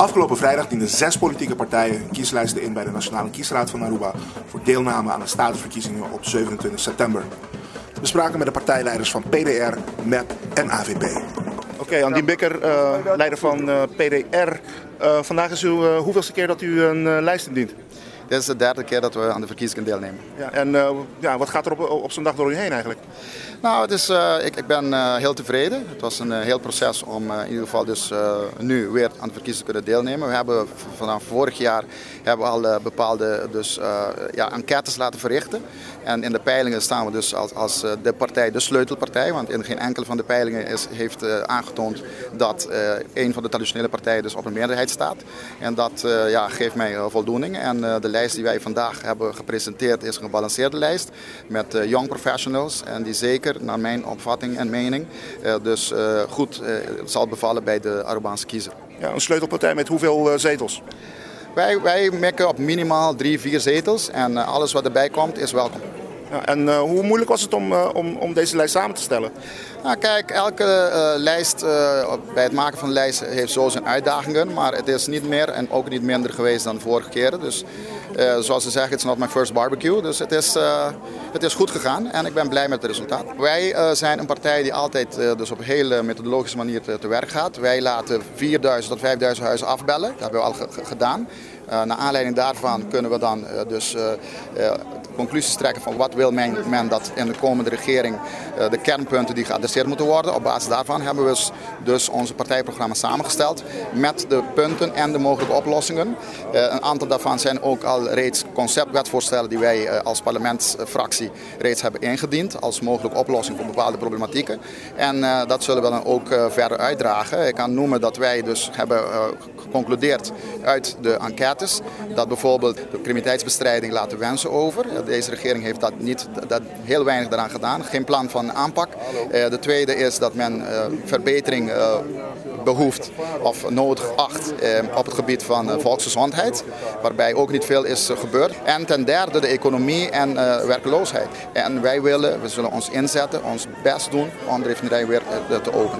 Afgelopen vrijdag dienden 6 politieke partijen hun kieslijsten in bij de Nationale Kiesraad van Aruba voor deelname aan de statenverkiezingen op 27 september. We spraken met de partijleiders van PDR, MEP en AVP. Oké, Andien Bikker, leider van PDR. Vandaag is uw hoeveelste keer dat u een lijst indient? Dit is de derde keer dat we aan de verkiezingen deelnemen. Ja, en wat gaat er op zo'n dag door u heen eigenlijk? Nou, ik ben heel tevreden. Het was een heel proces om in ieder geval dus nu weer aan de verkiezingen te kunnen deelnemen. We hebben vanaf vorig jaar al bepaalde enquêtes laten verrichten. En in de peilingen staan we dus als de partij, de sleutelpartij. Want in geen enkele van de peilingen heeft aangetoond dat een van de traditionele partijen dus op een meerderheid staat. En dat geeft mij voldoening. En de lijst die wij vandaag hebben gepresenteerd is een gebalanceerde lijst met young professionals. En die zeker, naar mijn opvatting en mening, goed zal bevallen bij de Arubaanse kiezer. Ja, een sleutelpartij met hoeveel zetels? Wij mikken op minimaal 3-4 zetels en alles wat erbij komt is welkom. Ja, en hoe moeilijk was het om deze lijst samen te stellen? Nou, kijk, elke lijst, bij het maken van een lijst heeft zo zijn uitdagingen, maar het is niet meer en ook niet minder geweest dan de vorige keren. Dus zoals ze zeggen, it's not my first barbecue. Dus het is goed gegaan en ik ben blij met het resultaat. Wij zijn een partij die altijd dus op een hele methodologische manier te werk gaat. Wij laten 4.000 tot 5.000 huizen afbellen, dat hebben we al gedaan. Naar aanleiding daarvan kunnen we dan conclusies trekken van wat wil men dat in de komende regering de kernpunten die geadresseerd moeten worden. Op basis daarvan hebben we dus onze partijprogramma samengesteld met de punten en de mogelijke oplossingen. Een aantal daarvan zijn ook al reeds conceptwetsvoorstellen die wij als parlementsfractie reeds hebben ingediend als mogelijke oplossing voor bepaalde problematieken. En dat zullen we dan ook verder uitdragen. Ik kan noemen dat wij dus hebben geconcludeerd uit de enquêtes dat bijvoorbeeld de criminaliteitsbestrijding laat de wensen over. Deze regering heeft dat heel weinig daaraan gedaan. Geen plan van aanpak. De tweede is dat men verbetering behoeft of nodig acht op het gebied van volksgezondheid. Waarbij ook niet veel is gebeurd. En ten derde de economie en werkloosheid. En we zullen ons inzetten, ons best doen om de refinerij weer te openen.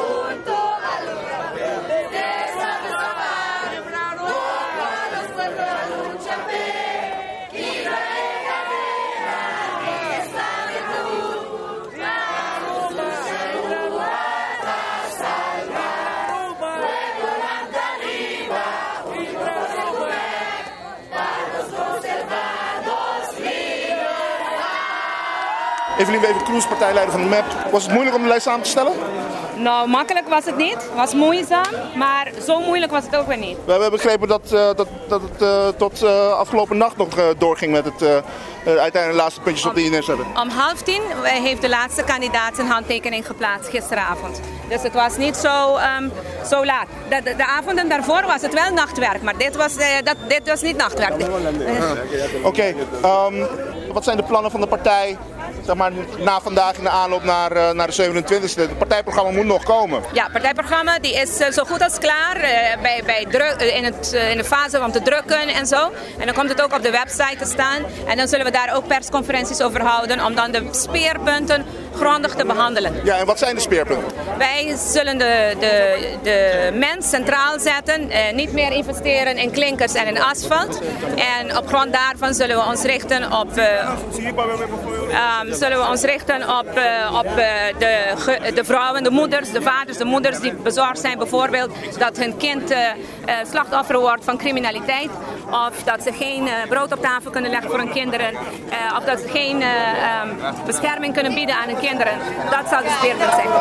Evelien Wever-Kroes, partijleider van de MEP. Was het moeilijk om de lijst samen te stellen? Nou, makkelijk was het niet. Het was moeizaam, maar zo moeilijk was het ook weer niet. We hebben begrepen dat het tot afgelopen nacht nog doorging met het uiteindelijk laatste puntjes op de i zetten. Om 9:30 heeft de laatste kandidaat zijn handtekening geplaatst gisteravond. Dus het was niet zo laat. De avonden daarvoor was het wel nachtwerk, maar dit was niet nachtwerk. Oké, wat zijn de plannen van de partij? Zeg maar, na vandaag in de aanloop naar de 27e. Het partijprogramma moet nog komen. Ja, het partijprogramma die is zo goed als klaar in de fase om te drukken en zo. En dan komt het ook op de website te staan. En dan zullen we daar ook persconferenties over houden om dan de speerpunten grondig te behandelen. Ja, en wat zijn de speerpunten? Wij zullen de mens centraal zetten. Niet meer investeren in klinkers en in asfalt. En op grond daarvan zullen we ons richten op... de vrouwen, de moeders, de vaders, de moeders die bezorgd zijn bijvoorbeeld dat hun kind slachtoffer wordt van criminaliteit. Of dat ze geen brood op tafel kunnen leggen voor hun kinderen. Of dat ze geen bescherming kunnen bieden aan hun kinderen. Dat zal de speerpunt zijn.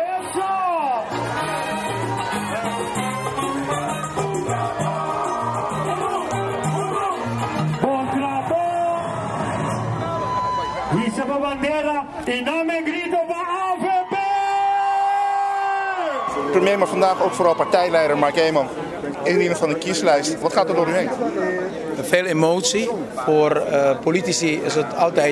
Premier, maar vandaag ook vooral partijleider Mark Eeman, indiener van de kieslijst. Wat gaat er door u heen? Veel emotie. Voor politici is het altijd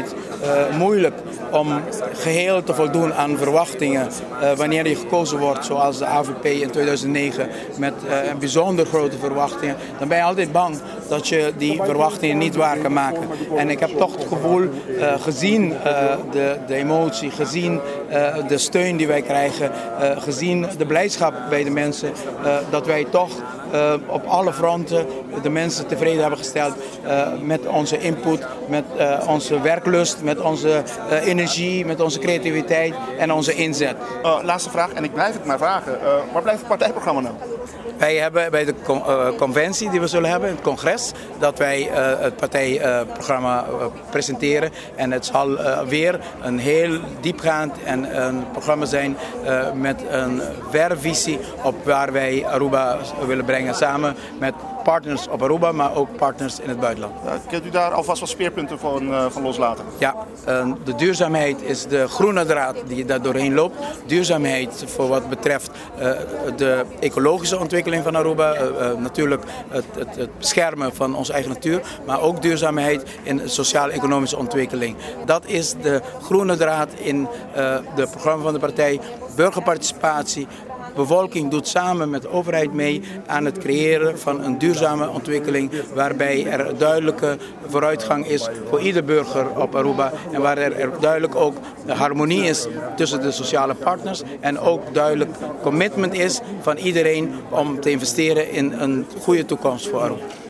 moeilijk om geheel te voldoen aan verwachtingen wanneer je gekozen wordt, zoals de AVP in 2009 met bijzonder grote verwachtingen. Dan ben je altijd bang dat je die verwachtingen niet waar kan maken. En ik heb toch het gevoel, gezien de emotie, gezien de steun die wij krijgen, gezien de blijdschap bij de mensen, dat wij toch op alle fronten de mensen tevreden hebben gesteld met onze input, met onze werklust, met onze energie, met onze creativiteit en onze inzet. Laatste vraag, en ik blijf het maar vragen. Waar blijft het partijprogramma nou? Wij hebben bij de conventie die we zullen hebben, het congres, dat wij het partijprogramma presenteren. En het zal weer een heel diepgaand en een programma zijn met een verre visie op waar wij Aruba willen brengen. Samen met partners op Aruba, maar ook partners in het buitenland. Kunt u daar alvast wat speerpunten van loslaten? Ja, de duurzaamheid is de groene draad die daar doorheen loopt. Duurzaamheid voor wat betreft de ecologische ontwikkeling van Aruba. Natuurlijk het beschermen van onze eigen natuur. Maar ook duurzaamheid in de sociaal-economische ontwikkeling. Dat is de groene draad in het programma van de partij. Burgerparticipatie. Bevolking doet samen met de overheid mee aan het creëren van een duurzame ontwikkeling waarbij er duidelijke vooruitgang is voor ieder burger op Aruba en waar er duidelijk ook de harmonie is tussen de sociale partners en ook duidelijk commitment is van iedereen om te investeren in een goede toekomst voor Aruba.